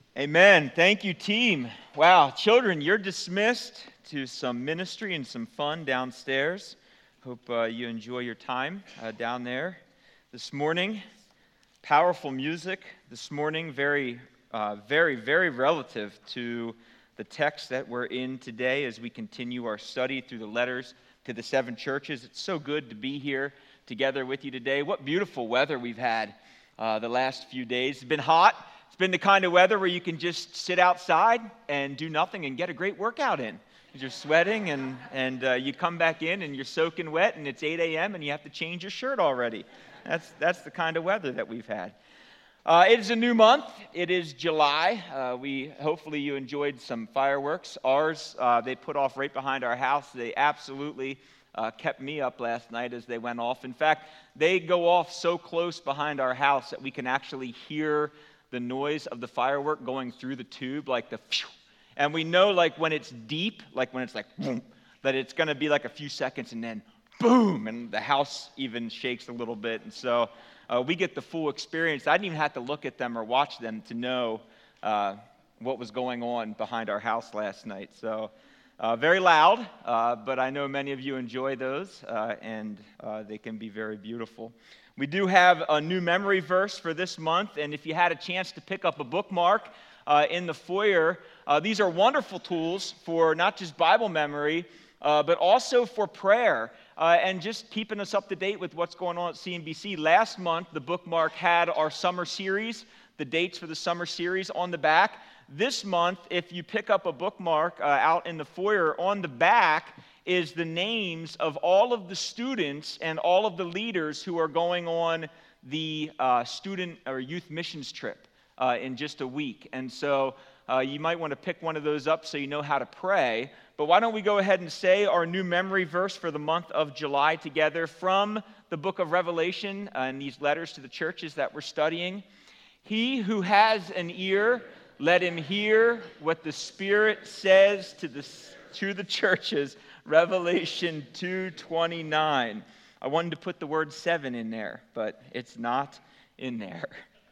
Amen. Thank you, team. Wow, children, you're dismissed to some ministry and some fun downstairs. Hope you enjoy your time down there this morning. Powerful music this morning, very relative to the text that we're in today as we continue our study through the letters to the seven churches. It's so good to be here together with you today. What beautiful weather we've had the last few days. It's been hot. It's been the kind of weather where you can just sit outside and do nothing and get a great workout in. You're sweating and you come back in and you're soaking wet and it's 8 a.m. and you have to change your shirt already. That's the kind of weather that we've had. It is a new month. It is July. Hopefully you enjoyed some fireworks. Ours, they put off right behind our house. They absolutely kept me up last night as they went off. In fact, they go off so close behind our house that we can actually hear the noise of the firework going through the tube, like the phew. And we know like when it's deep, like when it's like boom, that it's going to be like a few seconds and then boom, and the house even shakes a little bit. And so we get the full experience. I didn't even have to look at them or watch them to know what was going on behind our house last night. So very loud, but I know many of you enjoy those, and they can be very beautiful. We do have a new memory verse for this month, and if you had a chance to pick up a bookmark in the foyer, these are wonderful tools for not just Bible memory, but also for prayer and just keeping us up to date with what's going on at CNBC. Last month, the bookmark had our summer series, the dates for the summer series on the back. This month, if you pick up a bookmark out in the foyer, on the back is the names of all of the students and all of the leaders who are going on the student or youth missions trip in just a week. And so you might want to pick one of those up so you know how to pray. But why don't we go ahead and say our new memory verse for the month of July together from the book of Revelation and these letters to the churches that we're studying. He who has an ear, let him hear what the Spirit says to the churches. Revelation 2:29. I wanted to put the word 7 in there, but it's not in there.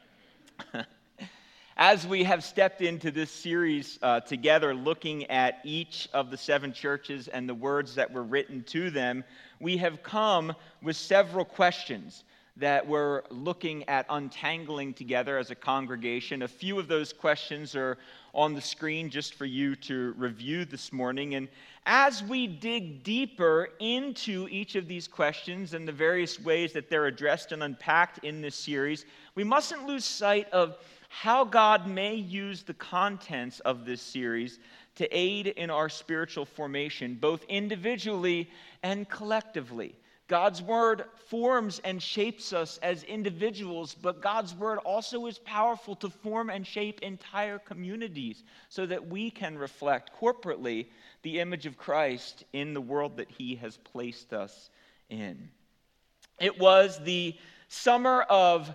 As we have stepped into this series together, looking at each of the seven churches and the words that were written to them, we have come with several questions that we're looking at untangling together as a congregation. A few of those questions are on the screen just for you to review this morning. And as we dig deeper into each of these questions and the various ways that they're addressed and unpacked in this series, we mustn't lose sight of how God may use the contents of this series to aid in our spiritual formation, both individually and collectively. God's word forms and shapes us as individuals, but God's word also is powerful to form and shape entire communities so that we can reflect corporately the image of Christ in the world that he has placed us in. It was the summer of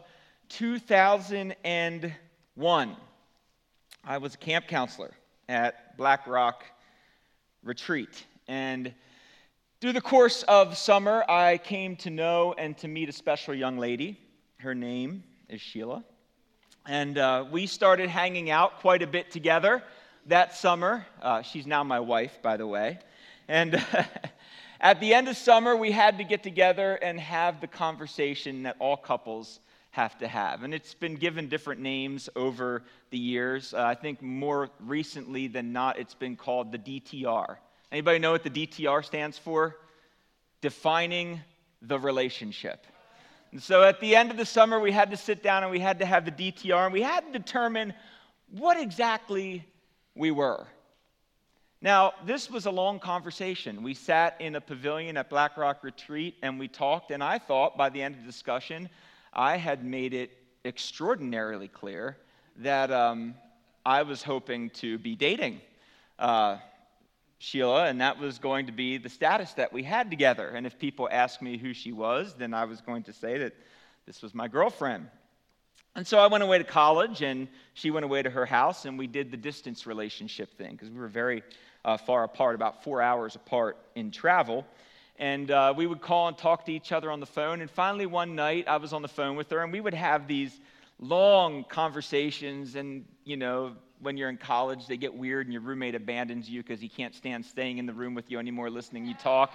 2001. I was a camp counselor at Black Rock Retreat, and through the course of summer, I came to know and to meet a special young lady. Her name is Sheila. And we started hanging out quite a bit together that summer. She's now my wife, by the way. And at the end of summer, we had to get together and have the conversation that all couples have to have. And it's been given different names over the years. I think more recently than not, it's been called the DTR. Anybody know what the DTR stands for? Defining the relationship. And so at the end of the summer, we had to sit down and we had to have the DTR, and we had to determine what exactly we were. Now, this was a long conversation. We sat in a pavilion at Black Rock Retreat, and we talked, and I thought by the end of the discussion, I had made it extraordinarily clear that I was hoping to be dating Sheila, and that was going to be the status that we had together. And if people asked me who she was, then I was going to say that this was my girlfriend. And so I went away to college, and she went away to her house, and we did the distance relationship thing, because we were very far apart, about 4 hours apart in travel. And we would call and talk to each other on the phone. And finally one night, I was on the phone with her, and we would have these long conversations, and, when you're in college, they get weird and your roommate abandons you because he can't stand staying in the room with you anymore, listening you talk.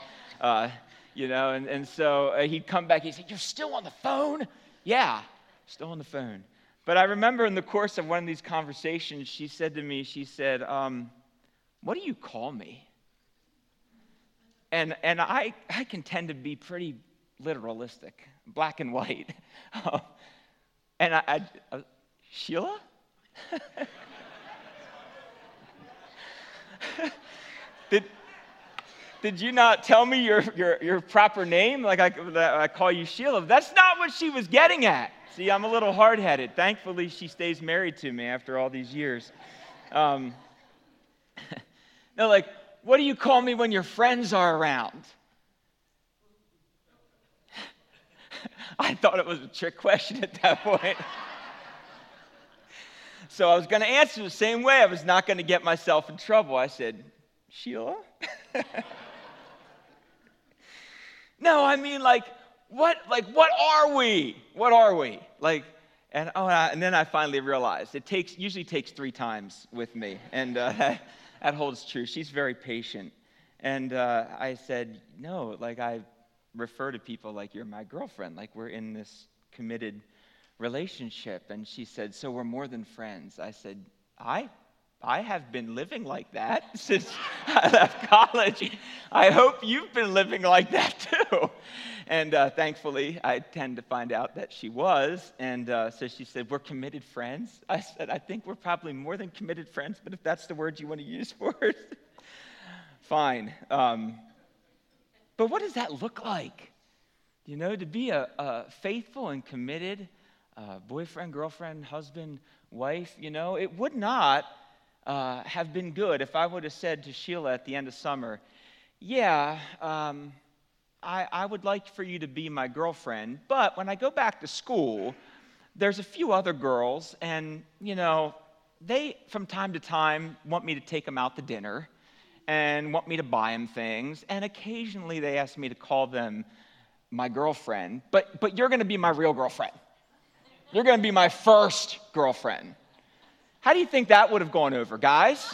So he'd come back, he'd say, "You're still on the phone?" "Yeah, still on the phone." But I remember in the course of one of these conversations, she said to me, "What do you call me?" And I can tend to be pretty literalistic, black and white. And I "Sheila?" Did you not tell me your proper name? Like I call you Sheila. That's not what she was getting at. See, I'm a little hard-headed. Thankfully, she stays married to me after all these years. No, like, what do you call me when your friends are around? I thought it was a trick question at that point. So I was going to answer the same way. I was not going to get myself in trouble. I said, "Sheila?" No, I mean, what are we? What are we? And then I finally realized it usually takes 3 times with me, and that holds true. She's very patient. And I said, "No, I refer to people like you're my girlfriend, like we're in this committed relationship." And she said, "So we're more than friends?" I said, I have been living like that since I left college. I hope you've been living like that too. And thankfully, I tend to find out that she was. And so she said, "We're committed friends." I said, "I think we're probably more than committed friends, but if that's the word you want to use for it, fine." But what does that look like? To be a faithful and committed boyfriend, girlfriend, husband, wife, it would not have been good if I would have said to Sheila at the end of summer, "Yeah, I would like for you to be my girlfriend, but when I go back to school, there's a few other girls, and, they, from time to time, want me to take them out to dinner and want me to buy them things, and occasionally they ask me to call them my girlfriend, but you're going to be my real girlfriend. You're going to be my first girlfriend." How do you think that would have gone over, guys?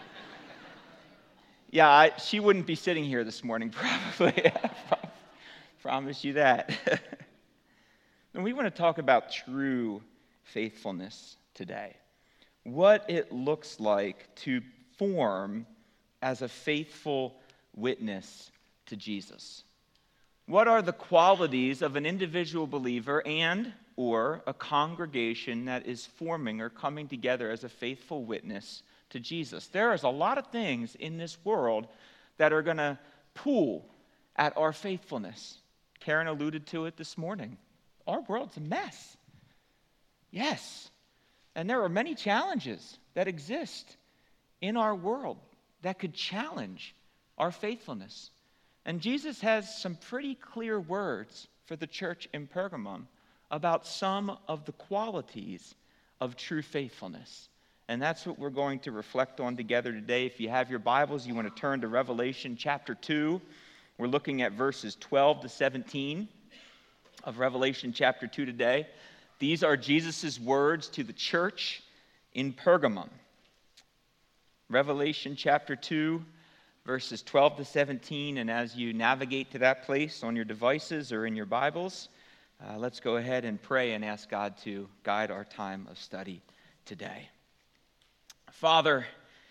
Yeah, she wouldn't be sitting here this morning, probably. Promise you that. And we want to talk about true faithfulness today. What it looks like to form as a faithful witness to Jesus. What are the qualities of an individual believer or a congregation that is forming or coming together as a faithful witness to Jesus? There is a lot of things in this world that are going to pull at our faithfulness. Karen alluded to it this morning. Our world's a mess. Yes. And there are many challenges that exist in our world that could challenge our faithfulness. And Jesus has some pretty clear words for the church in Pergamum about some of the qualities of true faithfulness. And that's what we're going to reflect on together today. If you have your Bibles, you want to turn to Revelation chapter 2. We're looking at verses 12 to 17 of Revelation chapter 2 today. These are Jesus' words to the church in Pergamum. Revelation chapter 2, verses 12 to 17. And as you navigate to that place on your devices or in your Bibles, let's go ahead and pray and ask God to guide our time of study today. Father,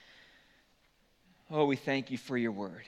we thank you for your word.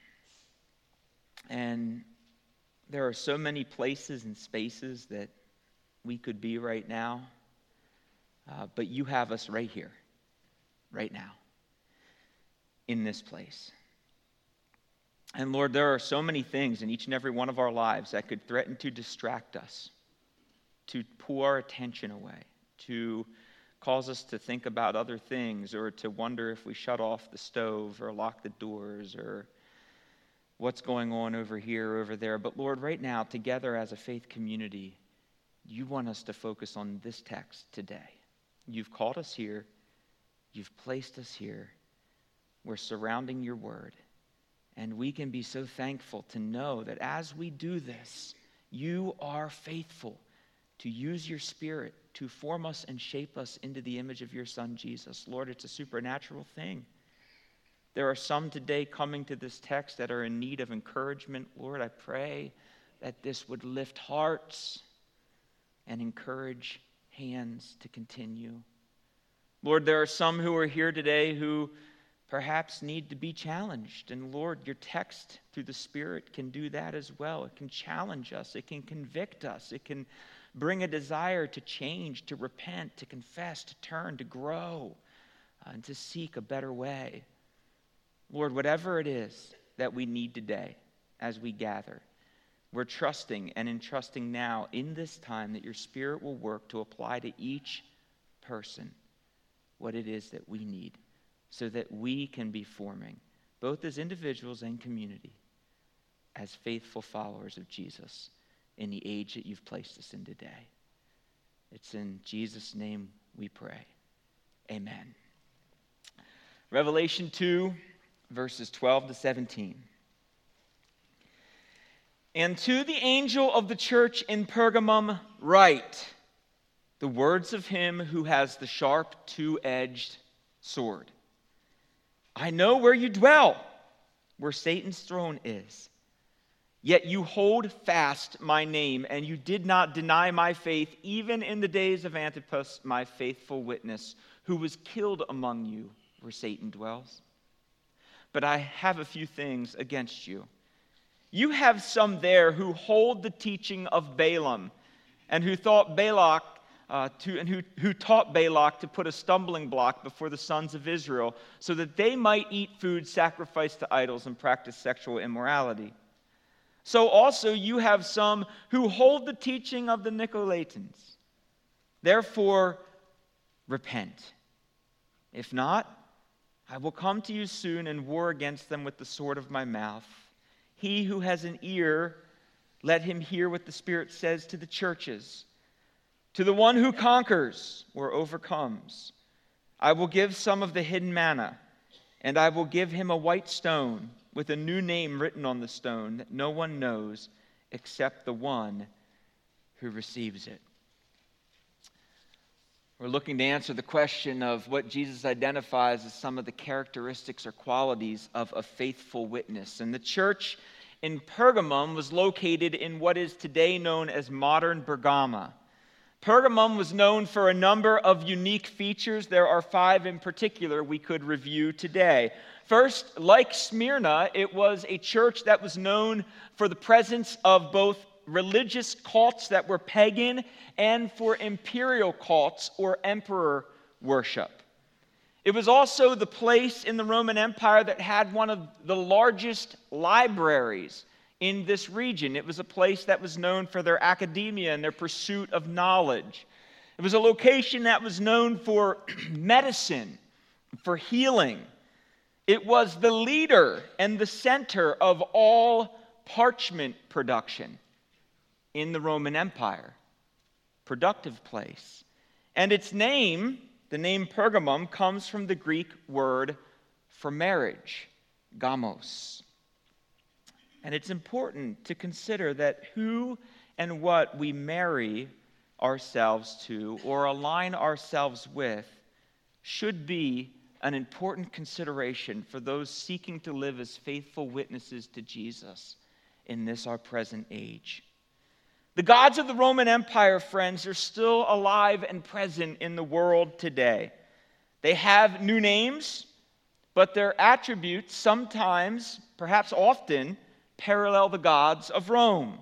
And there are so many places and spaces that we could be right now, but you have us right here, right now, in this place. And Lord, there are so many things in each and every one of our lives that could threaten to distract us, to pull our attention away, to cause us to think about other things, or to wonder if we shut off the stove or lock the doors or what's going on over here, over there. But Lord, right now, together as a faith community, you want us to focus on this text today. You've called us here. You've placed us here. We're surrounding your word. And we can be so thankful to know that as we do this, you are faithful to use your Spirit to form us and shape us into the image of your Son, Jesus. Lord, it's a supernatural thing. There are some today coming to this text that are in need of encouragement. Lord, I pray that this would lift hearts and encourage hands to continue. Lord, there are some who are here today who perhaps need to be challenged. And Lord, your text through the Spirit can do that as well. It can challenge us. It can convict us. It can bring a desire to change, to repent, to confess, to turn, to grow, and to seek a better way. Lord, whatever it is that we need today as we gather, we're trusting and entrusting now in this time that your Spirit will work to apply to each person what it is that we need so that we can be forming, both as individuals and community, as faithful followers of Jesus in the age that you've placed us in today. It's in Jesus' name we pray. Amen. Revelation 2, verses 12 to 17. And to the angel of the church in Pergamum write the words of him who has the sharp two-edged sword. I know where you dwell, where Satan's throne is. Yet you hold fast my name, and you did not deny my faith, even in the days of Antipas, my faithful witness, who was killed among you where Satan dwells. But I have a few things against you. You have some there who hold the teaching of Balaam, and who taught Balak to put a stumbling block before the sons of Israel, so that they might eat food sacrificed to idols and practice sexual immorality. So also you have some who hold the teaching of the Nicolaitans. Therefore, repent. If not, I will come to you soon and war against them with the sword of my mouth. He who has an ear, let him hear what the Spirit says to the churches. To the one who conquers or overcomes, I will give some of the hidden manna, and I will give him a white stone with a new name written on the stone that no one knows except the one who receives it. We're looking to answer the question of what Jesus identifies as some of the characteristics or qualities of a faithful witness. And the church in Pergamum was located in what is today known as modern Bergama. Pergamum was known for a number of unique features. There are 5 in particular we could review today. First, like Smyrna, it was a church that was known for the presence of both religious cults that were pagan and for imperial cults or emperor worship. It was also the place in the Roman Empire that had one of the largest libraries in this region. It was a place that was known for their academia and their pursuit of knowledge. It was a location that was known for medicine, for healing. It was the leader and the center of all parchment production in the Roman Empire. Productive place. And its name, the name Pergamum, comes from the Greek word for marriage, gamos. And it's important to consider that who and what we marry ourselves to or align ourselves with should be an important consideration for those seeking to live as faithful witnesses to Jesus in this our present age. The gods of the Roman Empire, friends, are still alive and present in the world today. They have new names, but their attributes sometimes, perhaps often, parallel the gods of Rome.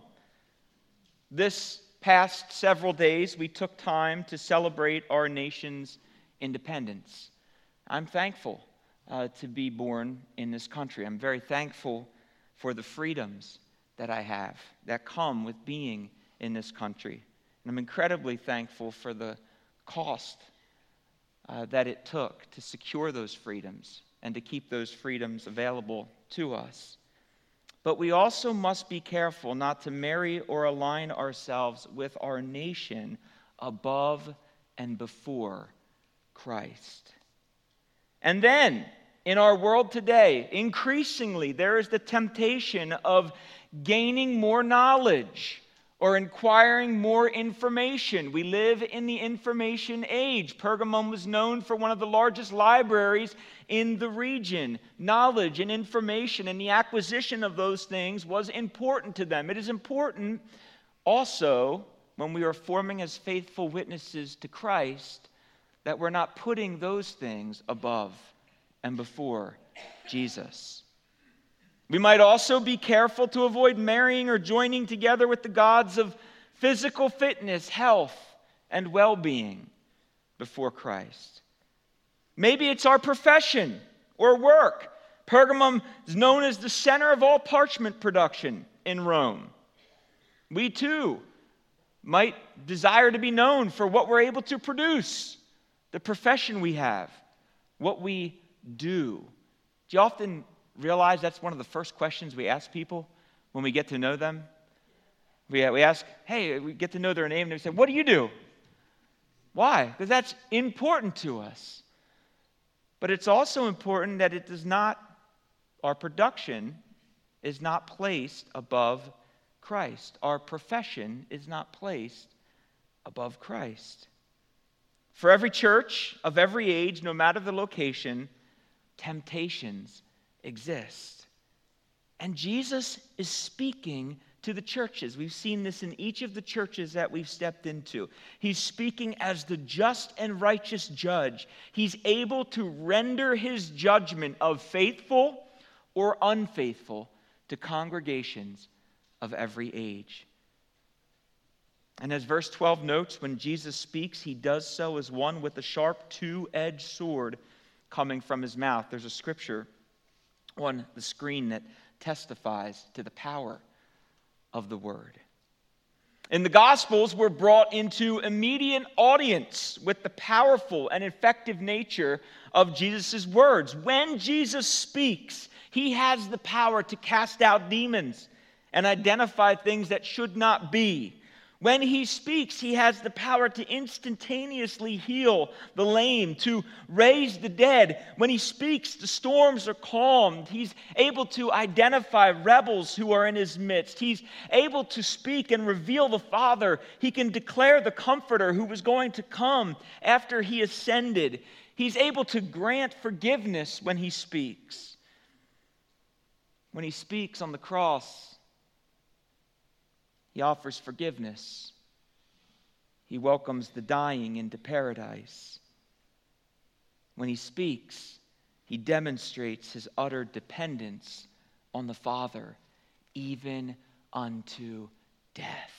This past several days, we took time to celebrate our nation's independence. I'm thankful to be born in this country. I'm very thankful for the freedoms that I have that come with being in this country. And I'm incredibly thankful for the cost that it took to secure those freedoms and to keep those freedoms available to us. But we also must be careful not to marry or align ourselves with our nation above and before Christ. And then, in our world today, increasingly there is the temptation of gaining more knowledge or inquiring more information. We live in the information age. Pergamum was known for one of the largest libraries in the region. Knowledge and information and the acquisition of those things was important to them. It is important also when we are forming as faithful witnesses to Christ that we're not putting those things above and before Jesus. We might also be careful to avoid marrying or joining together with the gods of physical fitness, health, and well-being before Christ. Maybe it's our profession or work. Pergamum is known as the center of all parchment production in Rome. We too might desire to be known for what we're able to produce, the profession we have, what we do. Do you often realize that's one of the first questions we ask people when we get to know them? We ask, hey, we get to know their name, and they say, what do you do? Why? Because that's important to us. But it's also important that our production is not placed above Christ. Our profession is not placed above Christ. For every church of every age, no matter the location, temptations exist. And Jesus is speaking to the churches. We've seen this in each of the churches that we've stepped into. He's speaking as the just and righteous judge. He's able to render his judgment of faithful or unfaithful to congregations of every age. And as verse 12 notes, when Jesus speaks, he does so as one with a sharp two-edged sword coming from his mouth. There's a scripture on the screen that testifies to the power of the word. In the Gospels, we're brought into immediate audience with the powerful and effective nature of Jesus' words. When Jesus speaks, he has the power to cast out demons and identify things that should not be. When he speaks, he has the power to instantaneously heal the lame, to raise the dead. When he speaks, the storms are calmed. He's able to identify rebels who are in his midst. He's able to speak and reveal the Father. He can declare the Comforter who was going to come after he ascended. He's able to grant forgiveness when he speaks. When he speaks on the cross, he offers forgiveness. He welcomes the dying into paradise. When he speaks, he demonstrates his utter dependence on the Father, even unto death.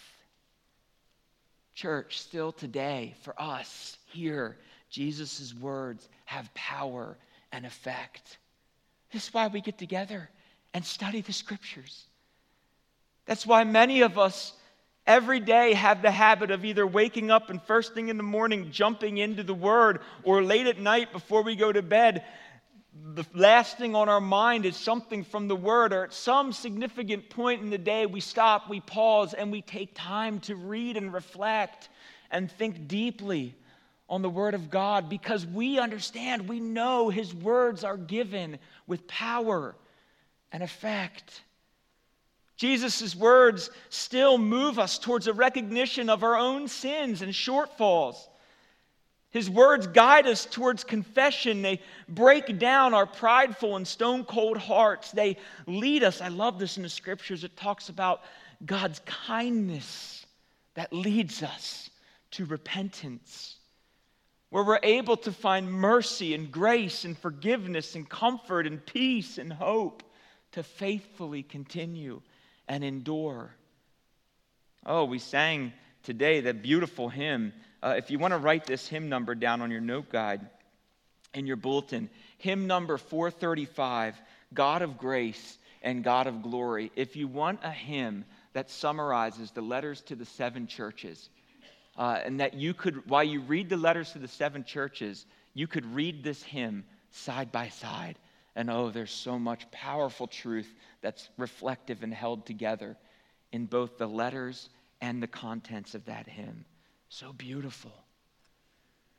Church, still today, for us here, Jesus' words have power and effect. This is why we get together and study the Scriptures. That's why many of us every day have the habit of either waking up and first thing in the morning jumping into the Word, or late at night before we go to bed, the last thing on our mind is something from the Word, or at some significant point in the day we stop, we pause, and we take time to read and reflect and think deeply on the Word of God, because we understand, we know His words are given with power and effect. Jesus' words still move us towards a recognition of our own sins and shortfalls. His words guide us towards confession. They break down our prideful and stone-cold hearts. They lead us. I love this in the Scriptures. It talks about God's kindness that leads us to repentance, where we're able to find mercy and grace and forgiveness and comfort and peace and hope to faithfully continue and endure. Oh, we sang today that beautiful hymn. If you want to write this hymn number down on your note guide in your bulletin, hymn number 435, God of Grace and God of Glory. If you want a hymn that summarizes the letters to the 7 churches, and that you could, while you read the letters to the 7 churches, you could read this hymn side by side. And oh, there's so much powerful truth that's reflective and held together in both the letters and the contents of that hymn. So beautiful.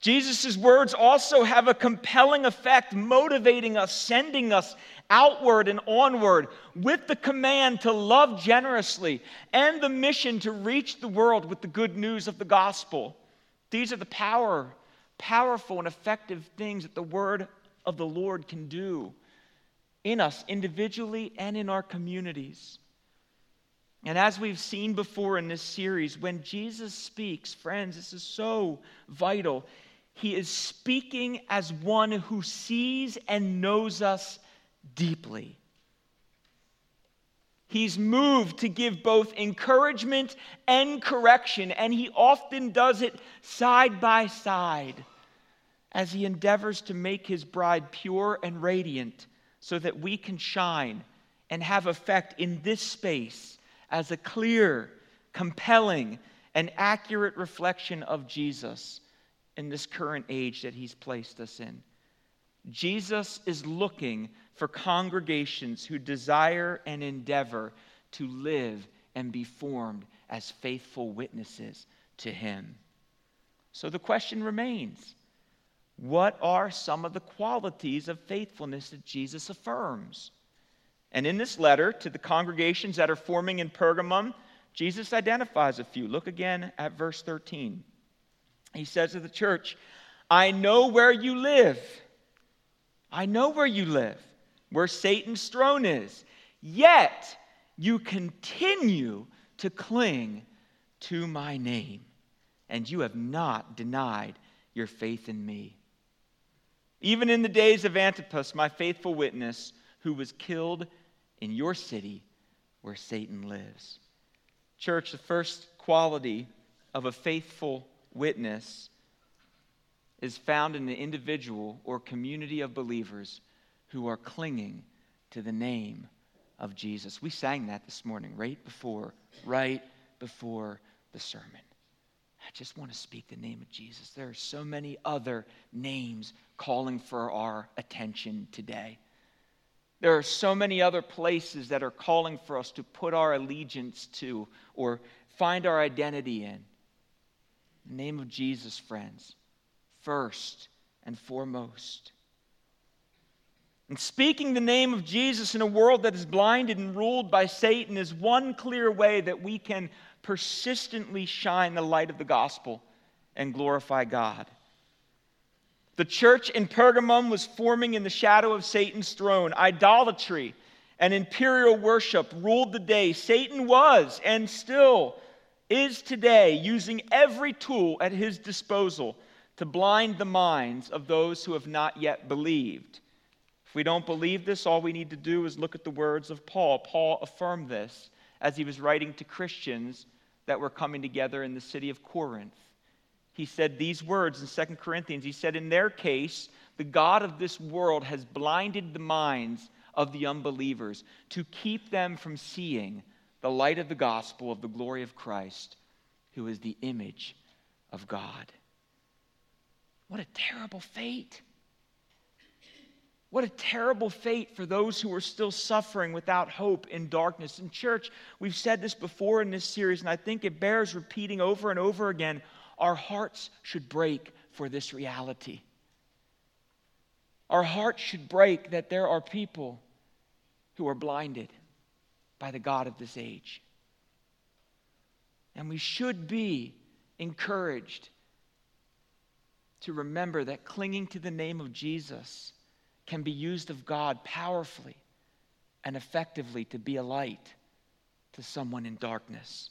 Jesus' words also have a compelling effect, motivating us, sending us outward and onward with the command to love generously and the mission to reach the world with the good news of the gospel. These are the powerful and effective things that the word of the Lord can do in us individually and in our communities. And as we've seen before in this series, when Jesus speaks, friends, this is so vital. He is speaking as one who sees and knows us deeply. He's moved to give both encouragement and correction, and he often does it side by side as he endeavors to make his bride pure and radiant so that we can shine and have effect in this space as a clear, compelling, and accurate reflection of Jesus in this current age that he's placed us in. Jesus is looking for congregations who desire and endeavor to live and be formed as faithful witnesses to him. So the question remains, what are some of the qualities of faithfulness that Jesus affirms? And in this letter to the congregations that are forming in Pergamum, Jesus identifies a few. Look again at verse 13. He says to the church, I know where you live. I know where you live, where Satan's throne is. Yet you continue to cling to my name, and you have not denied your faith in me. Even in the days of Antipas, my faithful witness, who was killed in your city where Satan lives. Church, the first quality of a faithful witness is found in the individual or community of believers who are clinging to the name of Jesus. We sang that this morning right before the sermon. I just want to speak the name of Jesus. There are so many other names calling for our attention today. There are so many other places that are calling for us to put our allegiance to or find our identity in. The name of Jesus, friends, first and foremost. And speaking the name of Jesus in a world that is blinded and ruled by Satan is one clear way that we can persistently shine the light of the gospel and glorify God. The church in Pergamum was forming in the shadow of Satan's throne. Idolatry and imperial worship ruled the day. Satan was and still is today using every tool at his disposal to blind the minds of those who have not yet believed. If we don't believe this, all we need to do is look at the words of Paul. Paul affirmed this as he was writing to Christians that were coming together in the city of Corinth. He said these words in 2 Corinthians. He said, in their case, the God of this world has blinded the minds of the unbelievers to keep them from seeing the light of the gospel of the glory of Christ, who is the image of God. What a terrible fate. What a terrible fate for those who are still suffering without hope in darkness. In church, we've said this before in this series, and I think it bears repeating over and over again. Our hearts should break for this reality. Our hearts should break that there are people who are blinded by the God of this age. And we should be encouraged to remember that clinging to the name of Jesus can be used of God powerfully and effectively to be a light to someone in darkness.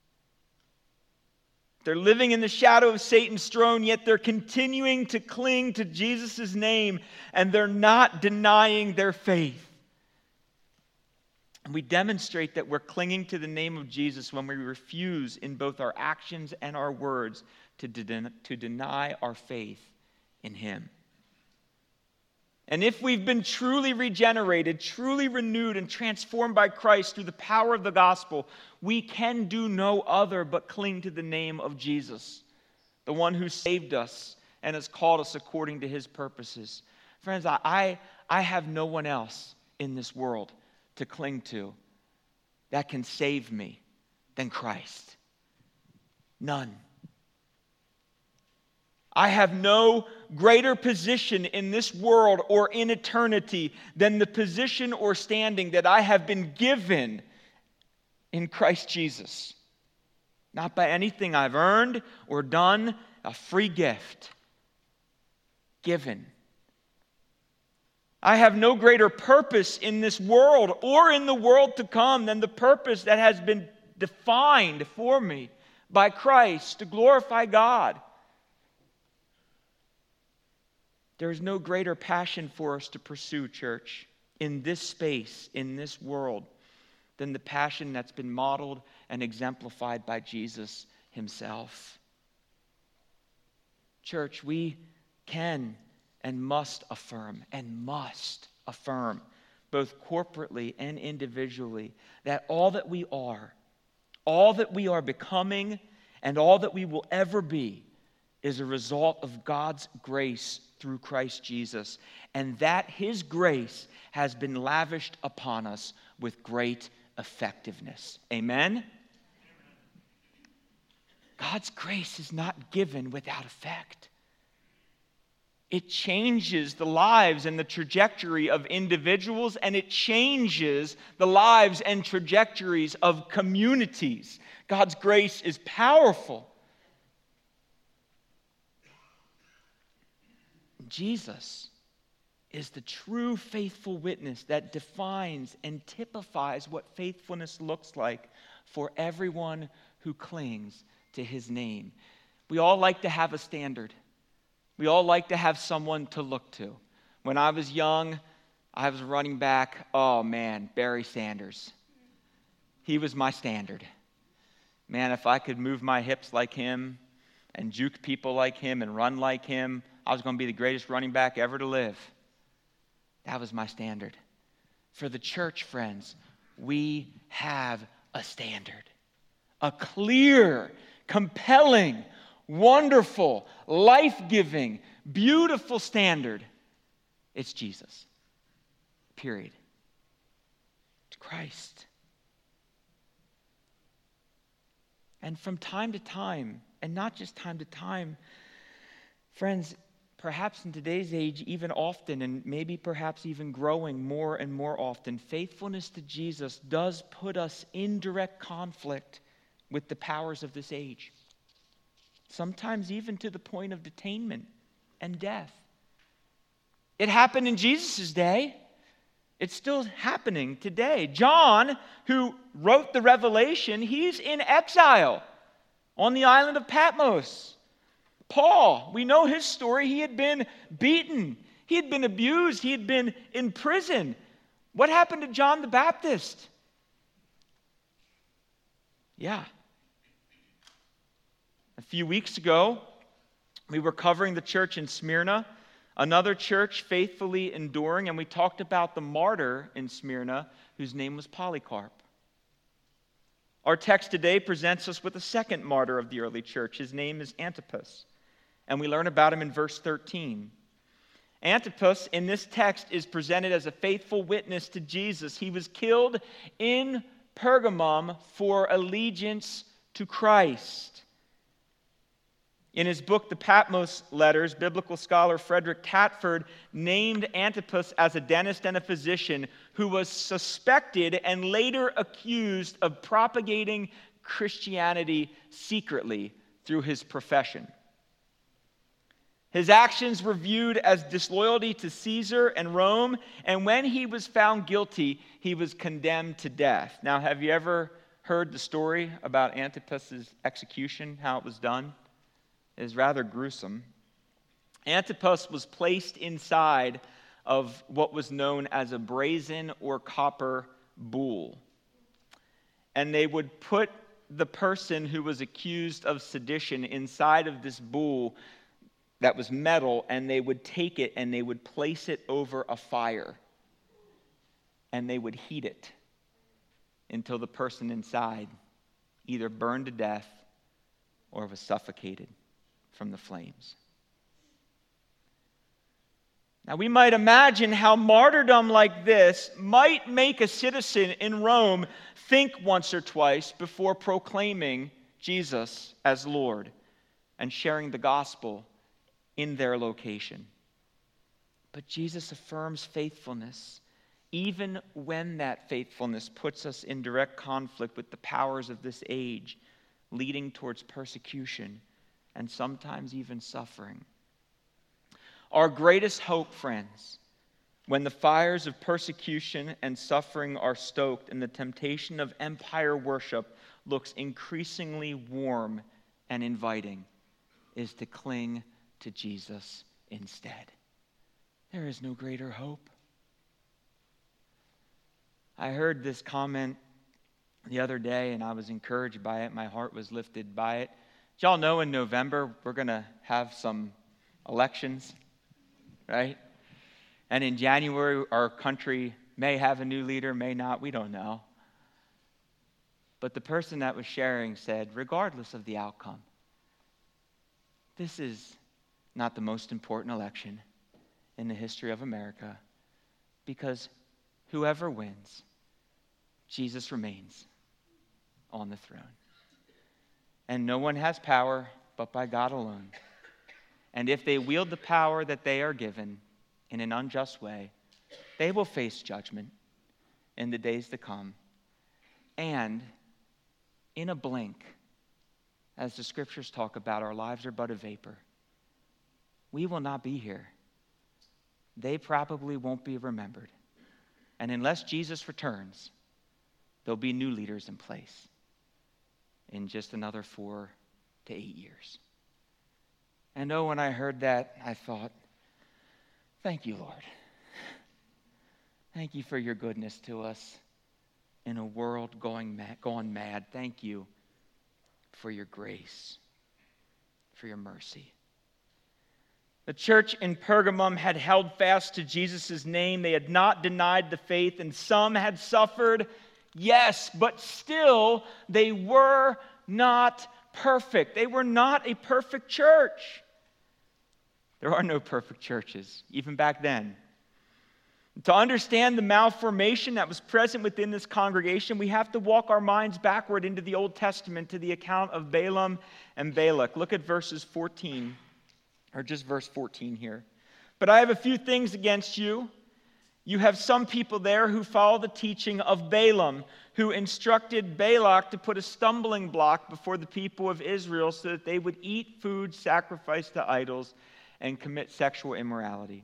They're living in the shadow of Satan's throne, yet they're continuing to cling to Jesus' name, and they're not denying their faith. And we demonstrate that we're clinging to the name of Jesus when we refuse in both our actions and our words to deny our faith in him. And if we've been truly regenerated, truly renewed, and transformed by Christ through the power of the gospel, we can do no other but cling to the name of Jesus, the one who saved us and has called us according to his purposes. Friends, I have no one else in this world to cling to that can save me than Christ. None. I have no greater position in this world or in eternity than the position or standing that I have been given in Christ Jesus. Not by anything I've earned or done, a free gift given. I have no greater purpose in this world or in the world to come than the purpose that has been defined for me by Christ to glorify God. There is no greater passion for us to pursue, church, in this space, in this world, than the passion that's been modeled and exemplified by Jesus himself. Church, we can and must affirm, both corporately and individually, that all that we are becoming, and all that we will ever be is a result of God's grace through Christ Jesus, and that his grace has been lavished upon us with great effectiveness. Amen? God's grace is not given without effect. It changes the lives and the trajectory of individuals, and it changes the lives and trajectories of communities. God's grace is powerful. Jesus is the true faithful witness that defines and typifies what faithfulness looks like for everyone who clings to his name. We all like to have a standard. We all like to have someone to look to. When I was young, I was running back. Oh man, Barry Sanders. He was my standard. Man, if I could move my hips like him and juke people like him and run like him, I was going to be the greatest running back ever to live. That was my standard. For the church, friends, we have a standard. A clear, compelling, wonderful, life-giving, beautiful standard. It's Jesus. Period. It's Christ. And from time to time, and not just time to time, friends, perhaps in today's age, even often, and maybe perhaps even growing more and more often, faithfulness to Jesus does put us in direct conflict with the powers of this age. Sometimes even to the point of detainment and death. It happened in Jesus' day. It's still happening today. John, who wrote the Revelation, he's in exile on the island of Patmos. Paul, we know his story. He had been beaten. He had been abused. He had been in prison. What happened to John the Baptist? Yeah. A few weeks ago, we were covering the church in Smyrna, another church faithfully enduring, and we talked about the martyr in Smyrna whose name was Polycarp. Our text today presents us with a second martyr of the early church. His name is Antipas, and we learn about him in verse 13. Antipas, in this text, is presented as a faithful witness to Jesus. He was killed in Pergamum for allegiance to Christ. In his book, The Patmos Letters, biblical scholar Frederick Tatford named Antipas as a dentist and a physician who was suspected and later accused of propagating Christianity secretly through his profession. His actions were viewed as disloyalty to Caesar and Rome, and when he was found guilty, he was condemned to death. Now, have you ever heard the story about Antipas' execution, how it was done? It is rather gruesome. Antipas was placed inside of what was known as a brazen or copper bull. And they would put the person who was accused of sedition inside of this bull that was metal, and they would take it and they would place it over a fire. And they would heat it until the person inside either burned to death or was suffocated from the flames. Now, we might imagine how martyrdom like this might make a citizen in Rome think once or twice before proclaiming Jesus as Lord and sharing the gospel in their location. But Jesus affirms faithfulness, even when that faithfulness puts us in direct conflict with the powers of this age, leading towards persecution and sometimes even suffering. Our greatest hope, friends, when the fires of persecution and suffering are stoked and the temptation of empire worship looks increasingly warm and inviting, is to cling to Jesus instead. There is no greater hope. I heard this comment the other day and I was encouraged by it. My heart was lifted by it. Did y'all know in November we're going to have some elections, right? And in January our country may have a new leader, may not, we don't know. But the person that was sharing said, regardless of the outcome, this is not the most important election in the history of America, because whoever wins, Jesus remains on the throne. And no one has power but by God alone. And if they wield the power that they are given in an unjust way, they will face judgment in the days to come. And in a blink, as the scriptures talk about, our lives are but a vapor. We will not be here. They probably won't be remembered. And unless Jesus returns, there'll be new leaders in place in just another 4 to 8 years. And oh, when I heard that, I thought, thank you, Lord. Thank you for your goodness to us in a world gone mad. Thank you for your grace, for your mercy. The church in Pergamum had held fast to Jesus' name. They had not denied the faith, and some had suffered, yes, but still they were not perfect. They were not a perfect church. There are no perfect churches, even back then. To understand the malformation that was present within this congregation, we have to walk our minds backward into the Old Testament to the account of Balaam and Balak. Look at verses 14. Or just verse 14 here. But I have a few things against you. You have some people there who follow the teaching of Balaam, who instructed Balak to put a stumbling block before the people of Israel so that they would eat food sacrificed to idols and commit sexual immorality.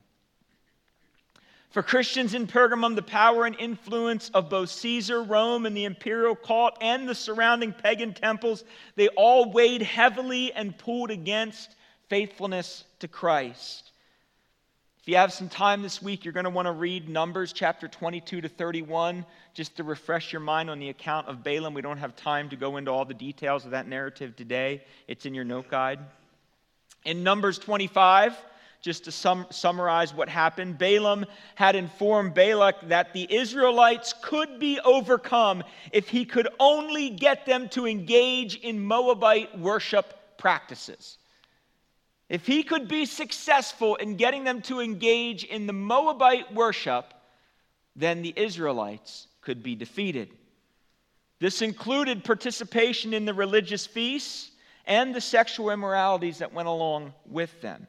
For Christians in Pergamum, the power and influence of both Caesar, Rome, and the imperial cult and the surrounding pagan temples, they all weighed heavily and pulled against faithfulness to Christ. If you have some time this week, you're going to want to read Numbers chapter 22 to 31 just to refresh your mind on the account of Balaam. We don't have time to go into all the details of that narrative today. It's in your note guide. In Numbers 25, just to summarize what happened, Balaam had informed Balak that the Israelites could be overcome if he could only get them to engage in Moabite worship practices. If he could be successful in getting them to engage in the Moabite worship, then the Israelites could be defeated. This included participation in the religious feasts and the sexual immoralities that went along with them.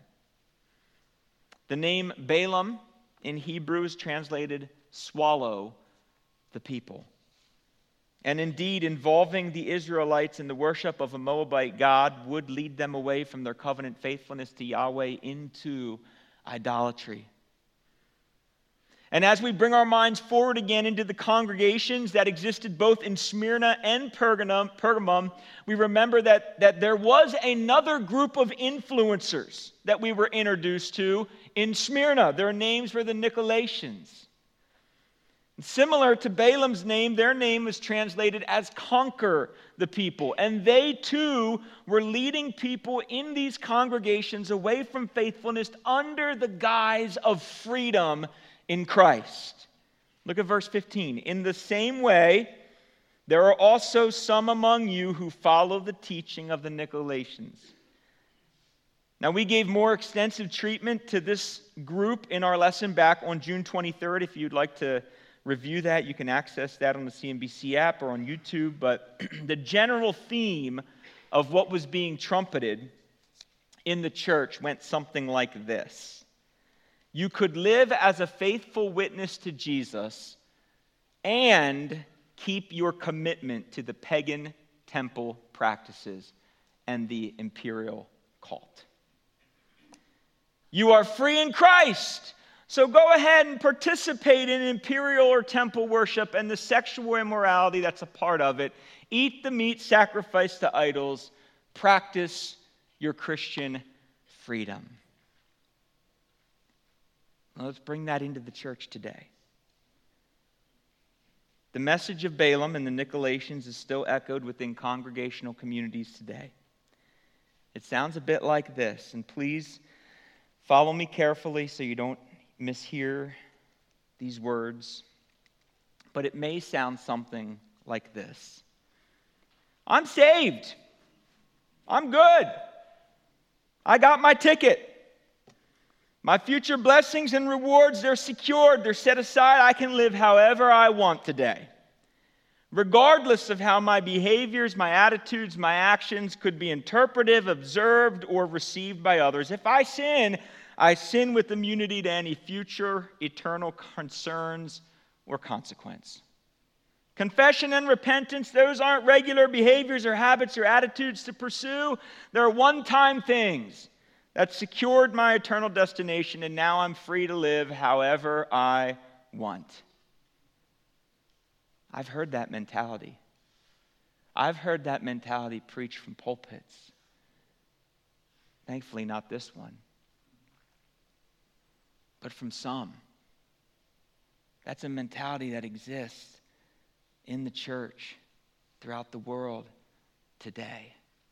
The name Balaam in Hebrew is translated swallow the people. And indeed, involving the Israelites in the worship of a Moabite god would lead them away from their covenant faithfulness to Yahweh into idolatry. And as we bring our minds forward again into the congregations that existed both in Smyrna and Pergamum, we remember that there was another group of influencers that we were introduced to in Smyrna. Their names were the Nicolaitans. Similar to Balaam's name, their name was translated as conquer the people. And they too were leading people in these congregations away from faithfulness under the guise of freedom in Christ. Look at verse 15. In the same way, there are also some among you who follow the teaching of the Nicolaitans. Now, we gave more extensive treatment to this group in our lesson back on June 23rd. If you'd like to review that, you can access that on the CNBC app or on YouTube. But the general theme of what was being trumpeted in the church went something like this: you could live as a faithful witness to Jesus and keep your commitment to the pagan temple practices and the imperial cult. You are free in Christ, so go ahead and participate in imperial or temple worship and the sexual immorality that's a part of it. Eat the meat sacrificed to idols. Practice your Christian freedom. Now let's bring that into the church today. The message of Balaam and the Nicolaitans is still echoed within congregational communities today. It sounds a bit like this, and please follow me carefully so you don't mishear these words, but it may sound something like this. I'm saved. I'm good. I got my ticket. My future blessings and rewards, they're secured. They're set aside. I can live however I want today. Regardless of how my behaviors, my attitudes, my actions could be interpreted, observed, or received by others. If I sin with immunity to any future eternal concerns or consequence. Confession and repentance, those aren't regular behaviors or habits or attitudes to pursue. They're one-time things that secured my eternal destination, and now I'm free to live however I want. I've heard that mentality. I've heard that mentality preached from pulpits. Thankfully, not this one. But from some. That's a mentality that exists in the church throughout the world today.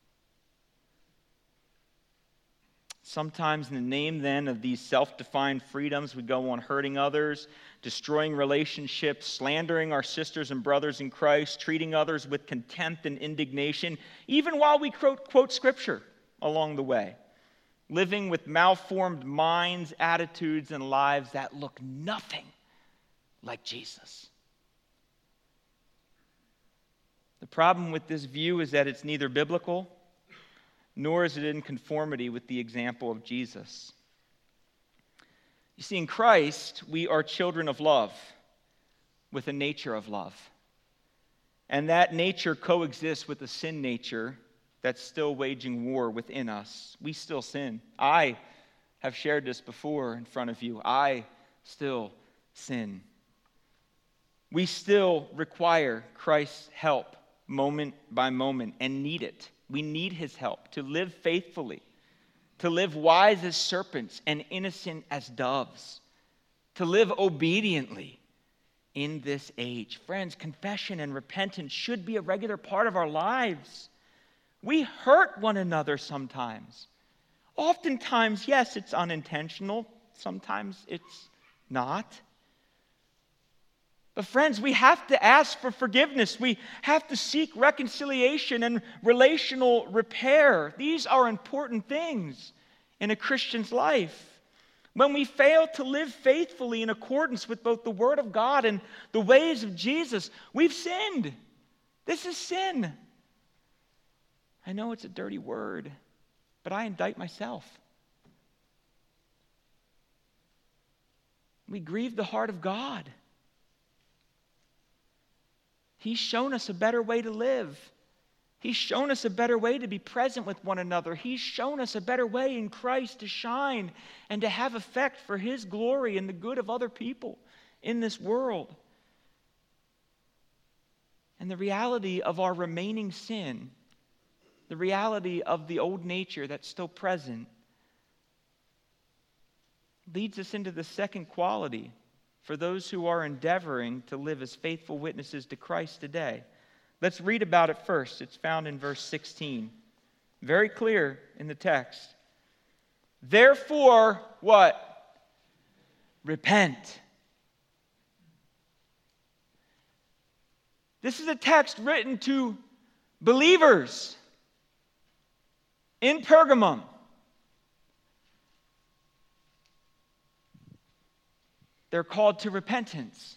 Sometimes in the name then of these self-defined freedoms, we go on hurting others, destroying relationships, slandering our sisters and brothers in Christ, treating others with contempt and indignation, even while we quote Scripture along the way, living with malformed minds, attitudes, and lives that look nothing like Jesus. The problem with this view is that it's neither biblical, nor is it in conformity with the example of Jesus. You see, in Christ, we are children of love with a nature of love. And that nature coexists with a sin nature that's still waging war within us. We still sin. I have shared this before in front of you. I still sin. We still require Christ's help moment by moment and need it. We need his help to live faithfully, to live wise as serpents and innocent as doves, to live obediently in this age. Friends, confession and repentance should be a regular part of our lives. We hurt one another sometimes. Oftentimes, yes, it's unintentional. Sometimes it's not. But friends, we have to ask for forgiveness. We have to seek reconciliation and relational repair. These are important things in a Christian's life. When we fail to live faithfully in accordance with both the Word of God and the ways of Jesus, we've sinned. This is sin. I know it's a dirty word, but I indict myself. We grieve the heart of God. He's shown us a better way to live. He's shown us a better way to be present with one another. He's shown us a better way in Christ to shine and to have effect for his glory and the good of other people in this world. And the reality of our remaining sin, the reality of the old nature that's still present, leads us into the second quality for those who are endeavoring to live as faithful witnesses to Christ today. Let's read about it first. It's found in verse 16. Very clear in the text. Therefore, what? Repent. This is a text written to believers in Pergamum. They're called to repentance.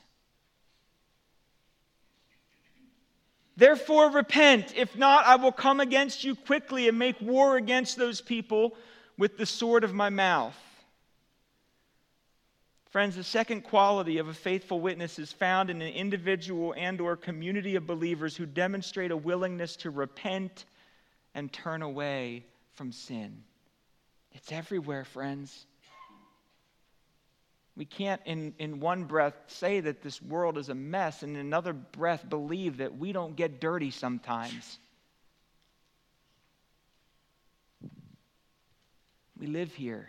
Therefore, repent. If not, I will come against you quickly and make war against those people with the sword of my mouth. Friends, the second quality of a faithful witness is found in an individual and or community of believers who demonstrate a willingness to repent and turn away from sin. It's everywhere, friends. We can't in one breath say that this world is a mess and in another breath believe that we don't get dirty sometimes. We live here.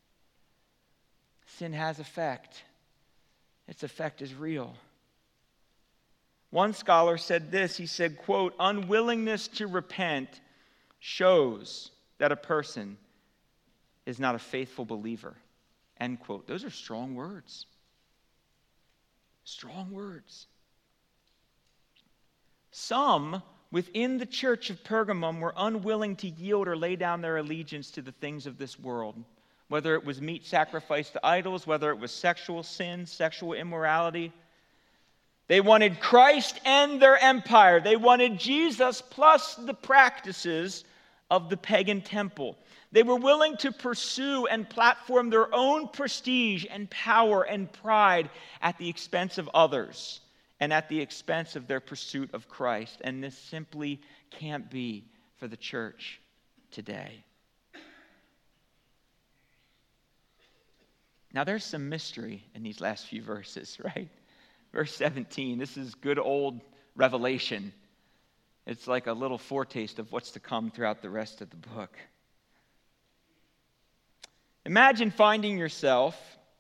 Sin has effect. Its effect is real. One scholar said this. He said, quote, "Unwillingness to repent shows that a person is not a faithful believer." End quote. Those are strong words. Strong words. Some within the church of Pergamum were unwilling to yield or lay down their allegiance to the things of this world, whether it was meat sacrificed to idols, whether it was sexual sin, sexual immorality. They wanted Christ and their empire. They wanted Jesus plus the practices of the pagan temple. They were willing to pursue and platform their own prestige and power and pride at the expense of others and at the expense of their pursuit of Christ. And this simply can't be for the church today. Now, there's some mystery in these last few verses, right? Verse 17, this is good old Revelation. It's like a little foretaste of what's to come throughout the rest of the book. Imagine finding yourself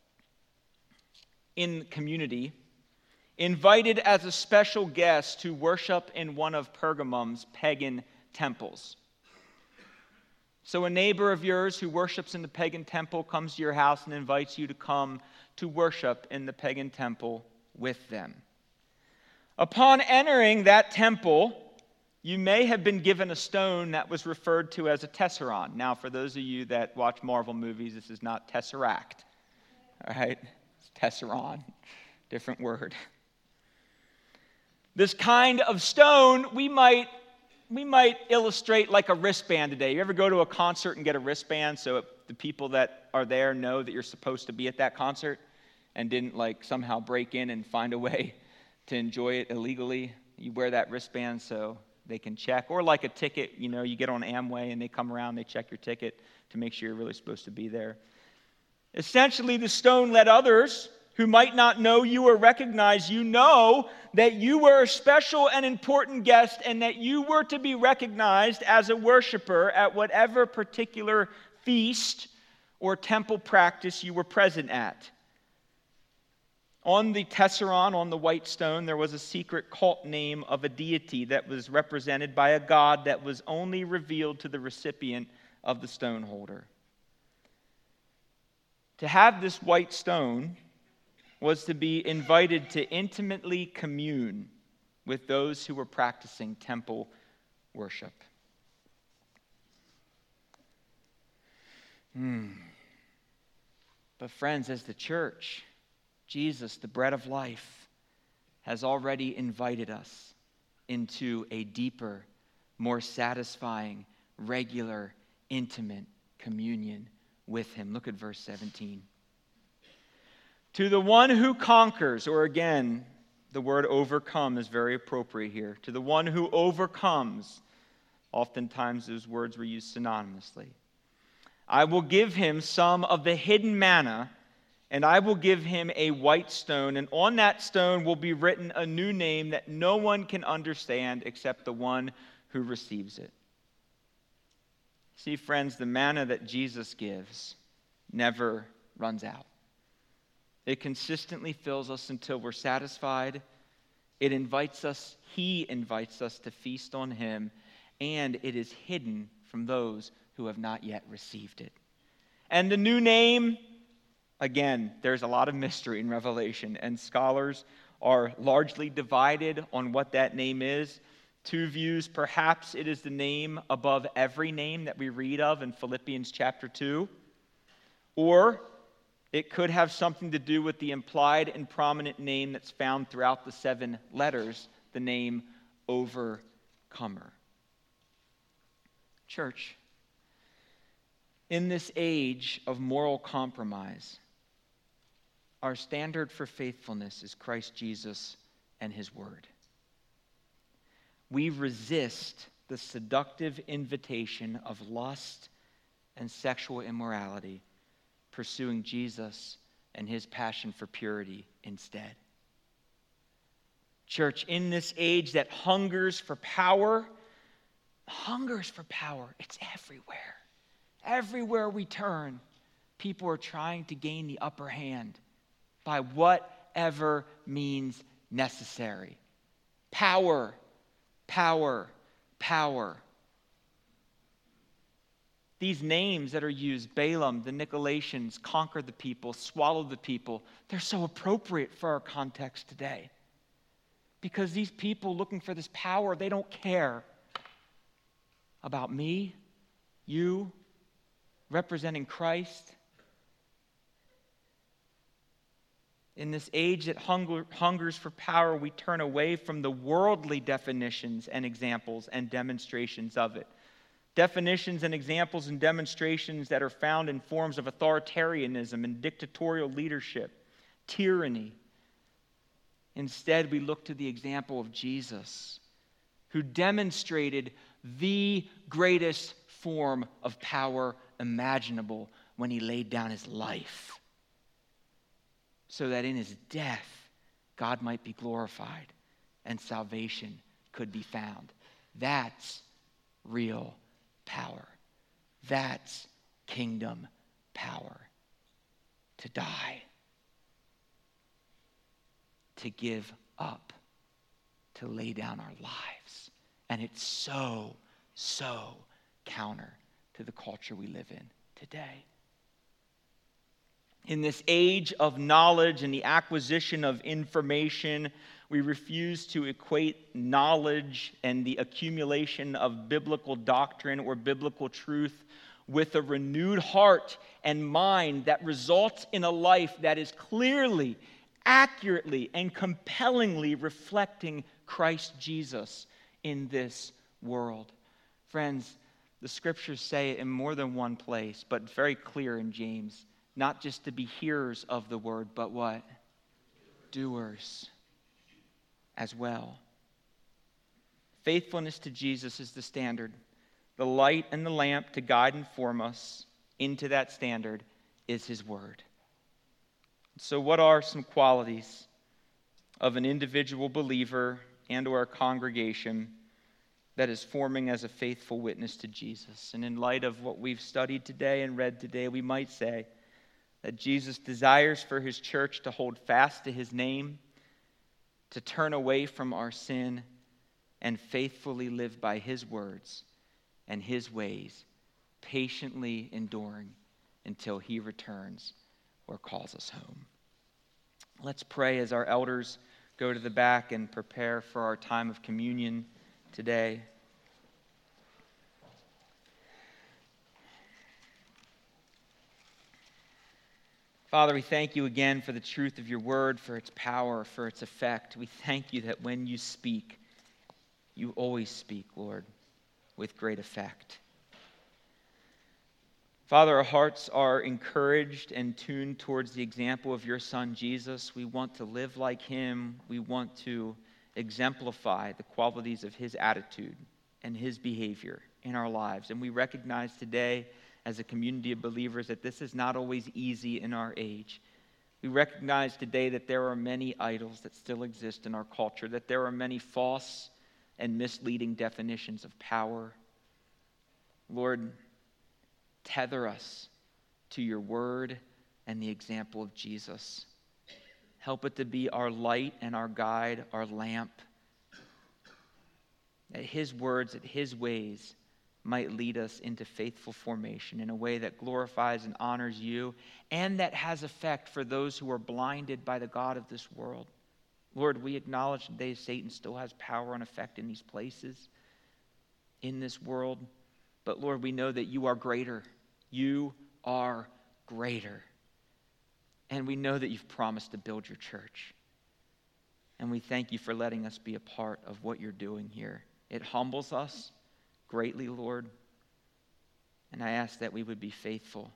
in community, invited as a special guest to worship in one of Pergamum's pagan temples. So a neighbor of yours who worships in the pagan temple comes to your house and invites you to come to worship in the pagan temple with them. Upon entering that temple, you may have been given a stone that was referred to as a tesseron. Now, for those of you that watch Marvel movies, this is not tesseract. All right? It's tesseron. Different word. This kind of stone, we might illustrate like a wristband today. You ever go to a concert and get a wristband so the people that are there know that you're supposed to be at that concert and didn't like somehow break in and find a way to enjoy it illegally? You wear that wristband so they can check. Or like a ticket, you get on Amway and they come around, they check your ticket to make sure you're really supposed to be there. Essentially, the stone let others who might not know you or recognize you know that you were a special and important guest and that you were to be recognized as a worshiper at whatever particular feast or temple practice you were present at. On the tesseron, on the white stone, there was a secret cult name of a deity that was represented by a god that was only revealed to the recipient of the stone holder. To have this white stone was to be invited to intimately commune with those who were practicing temple worship. But friends, as the church, Jesus, the bread of life, has already invited us into a deeper, more satisfying, regular, intimate communion with him. Look at verse 17. To the one who conquers, or again, the word overcome is very appropriate here. To the one who overcomes, oftentimes those words were used synonymously. I will give him some of the hidden manna, and I will give him a white stone, and on that stone will be written a new name that no one can understand except the one who receives it. See, friends, the manna that Jesus gives never runs out. It consistently fills us until we're satisfied. He invites us to feast on him, and it is hidden from those who have not yet received it. And the new name, again, there's a lot of mystery in Revelation, and scholars are largely divided on what that name is. Two views: perhaps it is the name above every name that we read of in Philippians chapter 2, or it could have something to do with the implied and prominent name that's found throughout the 7 letters, the name Overcomer. Church, In this age of moral compromise, our standard for faithfulness is Christ Jesus and his word. We resist the seductive invitation of lust and sexual immorality, pursuing Jesus and his passion for purity instead. Church, in this age that hungers for power, it's everywhere. Everywhere we turn, people are trying to gain the upper hand by whatever means necessary. Power. These names that are used, Balaam, the Nicolaitans, conquer the people, swallow the people, they're so appropriate for our context today. Because these people looking for this power, they don't care about me, you, representing Christ. In this age that hungers for power, we turn away from the worldly definitions and examples and demonstrations of it. Definitions and examples and demonstrations that are found in forms of authoritarianism and dictatorial leadership, tyranny. Instead, we look to the example of Jesus, who demonstrated the greatest form of power imaginable when he laid down his life, so that in his death, God might be glorified and salvation could be found. That's real power. That's kingdom power. To die, to give up, to lay down our lives. And it's so counter to the culture we live in today. In this age of knowledge and the acquisition of information, we refuse to equate knowledge and the accumulation of biblical doctrine or biblical truth with a renewed heart and mind that results in a life that is clearly, accurately, and compellingly reflecting Christ Jesus in this world. Friends, the scriptures say it in more than one place, but it's very clear in James. Not just to be hearers of the word, but what? Doers as well. Faithfulness to Jesus is the standard. The light and the lamp to guide and form us into that standard is his word. So what are some qualities of an individual believer and or a congregation that is forming as a faithful witness to Jesus? And in light of what we've studied today and read today, we might say that Jesus desires for his church to hold fast to his name, to turn away from our sin, and faithfully live by his words and his ways, patiently enduring until he returns or calls us home. Let's pray as our elders go to the back and prepare for our time of communion today. Father, we thank you again for the truth of your word, for its power, for its effect. We thank you that when you speak, you always speak, Lord, with great effect. Father, our hearts are encouraged and tuned towards the example of your Son, Jesus. We want to live like him. We want to exemplify the qualities of his attitude and his behavior in our lives. And we recognize today, as a community of believers, that this is not always easy in our age. We recognize today that there are many idols that still exist in our culture, that there are many false and misleading definitions of power. Lord, tether us to your word and the example of Jesus. Help it to be our light and our guide, our lamp. That his words, that his ways might lead us into faithful formation in a way that glorifies and honors you, and that has effect for those who are blinded by the god of this world. Lord, we acknowledge today Satan still has power and effect in these places, in this world. But Lord, we know that you are greater. You are greater. And we know that you've promised to build your church. And we thank you for letting us be a part of what you're doing here. It humbles us greatly, Lord. And I ask that we would be faithful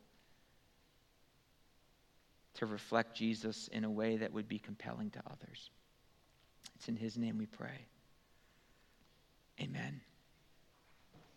to reflect Jesus in a way that would be compelling to others. It's in his name we pray. Amen.